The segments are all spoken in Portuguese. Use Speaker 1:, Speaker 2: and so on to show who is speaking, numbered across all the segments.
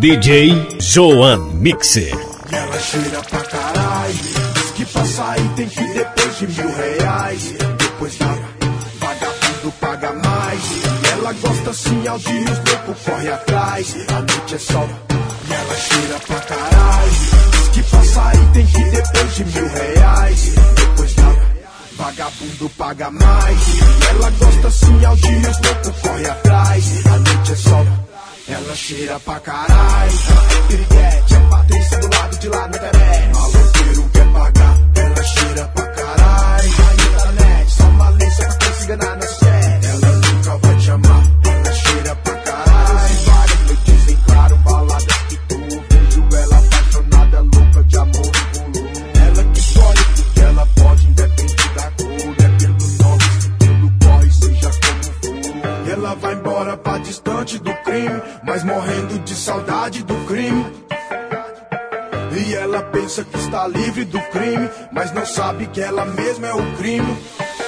Speaker 1: DJ Joan Mixer.
Speaker 2: E ela cheira pra caralho. Diz que pra sair tem que ir depois de R$1.000. Depois nada, vagabundo paga mais. E ela gosta assim, ao dia os loucos corre atrás. A noite é sol e ela cheira pra caralho. Diz que pra sair tem que ir depois de R$1.000. Depois nada, vagabundo paga mais. E ela gosta assim, ao dia os loucos corre atrás. A noite é sol, ela cheira pra caralho. Ela é piriguete, é Patrícia do lado de lá na internet. Maloqueiro quer pagar, ela cheira pra caralho. Rainha da net, só malícia pra quem se enganar na série. Ela nunca vai te amar, ela cheira pra caralho. Várias noites em claro, baladas que tu ouviu. Ela apaixonada, louca de amor e volume. Ela que escolhe porque ela pode, independe da cor. É pelo nome que tudo corre, seja como for. Ela vai embora pra distante do crime, mas morrendo de saudade do crime. E ela pensa que está livre do crime, mas não sabe que ela mesma é o crime.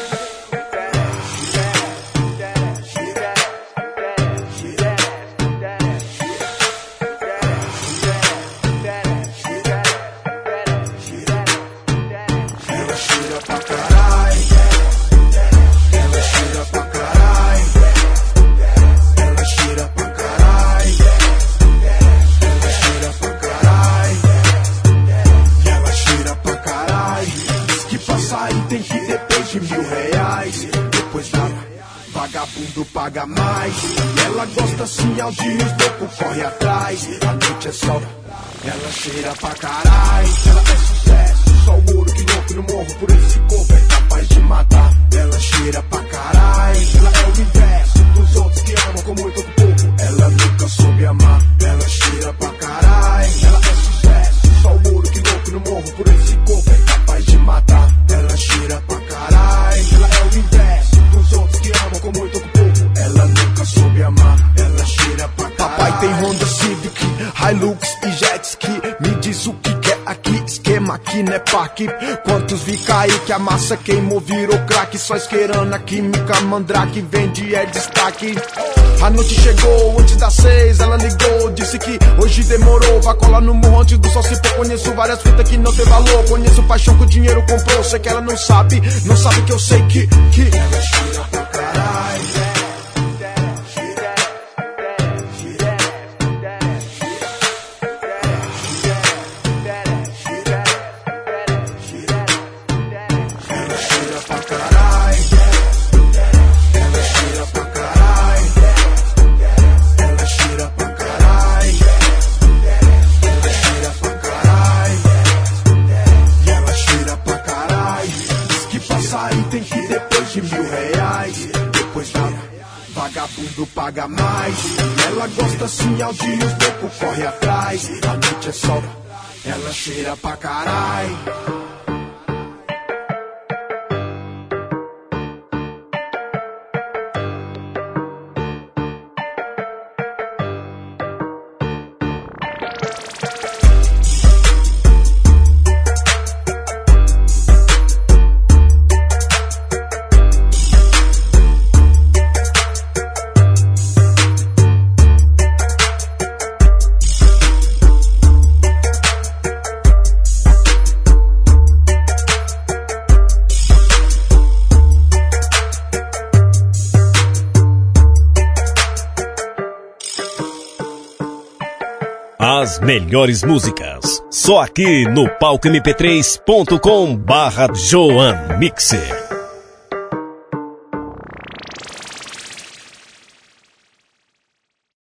Speaker 2: Ela cheira pra caralho. Ela cheira pra caralho. Ela cheira pra caralho. Ela cheira pra caralho. E ela cheira pra caralho. Diz que pra sair tem que ir depois de R$1.000. Depois nada, vagabundo paga mais. E ela gosta assim, ao dia os loucos corre atrás. A noite é sol, ela cheira pra caralho. Ela é sucesso, só o ouro que louco no morro. Por esse corpo é capaz de matar. Ela cheira pra caralho. Ela é o inverso dos outros que amam com muito pouco. Ela nunca soube amar. Ela cheira pra caralho. Ela é sucesso, só o ouro que louco no morro. Por esse corpo é capaz de matar. Ela cheira pra caralho. Ela é o inverso dos outros que amam com muito pouco. Ela nunca soube amar. Ela cheira pra caralho. Papai tem Honda Civic, Hilux e jet ski. Me diz o que quer aqui, esquema aqui não é parque. Quantos vi cair que a massa queimou, virou crack. Só esquerando a química, mandrake, vende é destaque. A noite chegou antes das 6, ela ligou, disse que hoje demorou. Vai colar no morro antes do sol se pôr. Conheço várias fitas que não tem valor. Conheço paixão que o dinheiro comprou. Sei que ela não sabe que eu sei que ela cheira pra caralho. Tem que ir depois de R$1.000. Depois nada, vagabundo paga mais. E ela gosta assim, ao dia os loucos corre atrás. A noite é sol, ela cheira pra caralho.
Speaker 1: As melhores músicas, só aqui no palcomp3.com/Joan Mixer.